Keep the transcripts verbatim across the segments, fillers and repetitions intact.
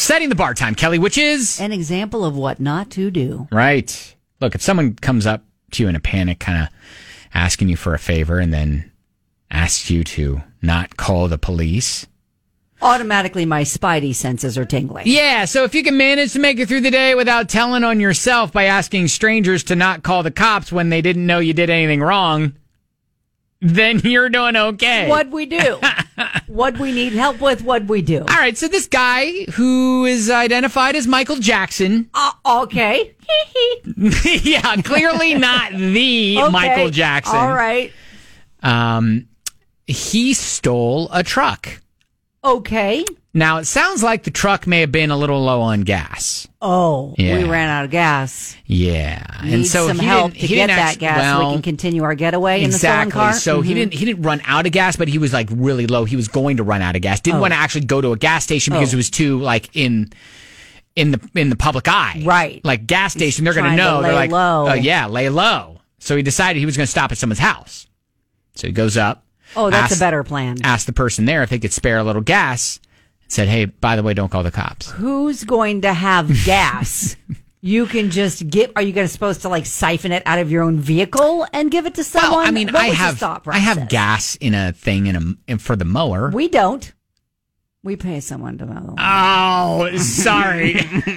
setting the bar time, Kelly, which is an example of what not to do. Right. Look, if someone comes up to you in a panic, kind of asking you for a favor and then asks you to not call the police, automatically my spidey senses are tingling. Yeah, so if you can manage to make it through the day without telling on yourself by asking strangers to not call the cops when they didn't know you did anything wrong, then you're doing okay. What'd we do? What'd we need help with? What'd we do? All right, so this guy who is identified as Michael Jackson. Uh, okay. Yeah, clearly not the okay. Michael Jackson. All right. Um, he stole a truck. Okay. Now, it sounds like the truck may have been a little low on gas. Oh, yeah. We ran out of gas. Yeah. Need and so some he help didn't, to he get didn't that actually, gas well, so we can continue our getaway exactly. in the stolen car? So mm-hmm. he didn't he didn't run out of gas, but he was like really low. He was going to run out of gas. Didn't oh. want to actually go to a gas station because oh. it was too like in in the in the public eye. Right. Like gas station, He's they're going to know. lay They're like, low. oh yeah, lay low. So he decided he was going to stop at someone's house. So he goes up. Oh, that's asked, a better plan. Asked the person there if they could spare a little gas. Said, hey, by the way, don't call the cops. Who's going to have gas? You can just get. Are you going to supposed to like siphon it out of your own vehicle and give it to someone? Well, I mean, what I was the have thought I have process? gas in a thing in a in, for the mower. We don't. We pay someone to mow. Oh, sorry.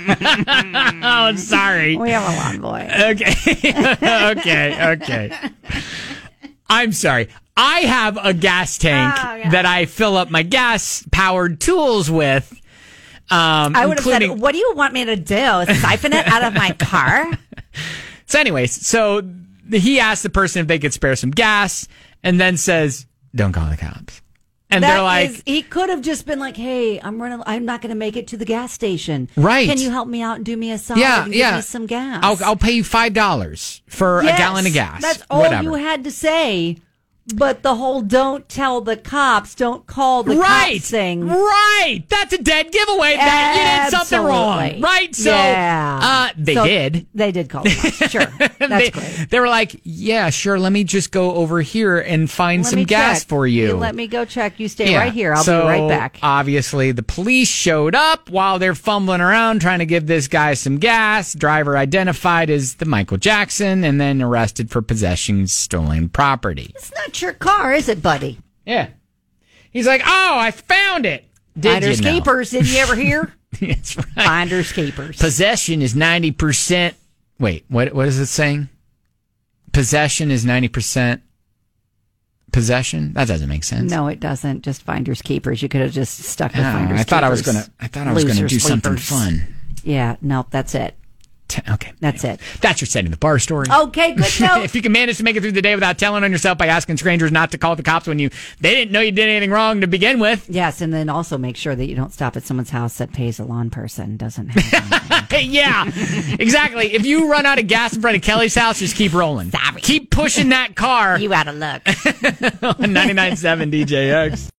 Oh, sorry. We have a lawn boy. Okay. okay. Okay. I'm sorry. I have a gas tank oh, yeah. that I fill up my gas-powered tools with. Um, I would have including... said, what do you want me to do? Siphon it out of my car? So anyways, so he asked the person if they could spare some gas and then says, don't call the cops. And that they're like, is, he could have just been like, hey, I'm running. I'm not going to make it to the gas station. Right. Can you help me out and do me a solid yeah, and give yeah. me some gas? I'll, I'll pay you five dollars for yes, a gallon of gas. That's all Whatever. you had to say. But the whole don't tell the cops, don't call the right. cops thing. Right. That's a dead giveaway. That you did something Absolutely. wrong. Right. So yeah. uh, they so did. They did call the cops. Sure. That's they, great. They were like, yeah, sure. Let me just go over here and find Let some me gas check. for you. Let me go check. You stay Yeah. right here. I'll so, be right back. Obviously, the police showed up while they're fumbling around trying to give this guy some gas. Driver identified as the Michael Jackson and then arrested for possession of stolen property. It's not your car, is it, buddy? Yeah. He's like, oh, I found it. Did Finders you know? keepers. Did you ever hear? That's right. Finders keepers. Possession is ninety percent. Wait, what? What is it saying? Possession is ninety percent possession? That doesn't make sense. No, it doesn't. Just finders keepers. You could have just stuck with Oh, finders I thought keepers. I was gonna. I thought I was gonna Loser do something sleepers. fun. Yeah. Nope. That's it. T- okay, That's anyway. it. That's your setting the bar story. Okay. Good note. If you can manage to make it through the day without telling on yourself by asking strangers not to call the cops when you they didn't know you did anything wrong to begin with. Yes, and then also make sure that you don't stop at someone's house that pays a lawn person. Doesn't have. Yeah, exactly. If you run out of gas in front of Kelly's house, just keep rolling. Sorry. Keep pushing that car. You out of luck. On ninety-nine point seven D J X.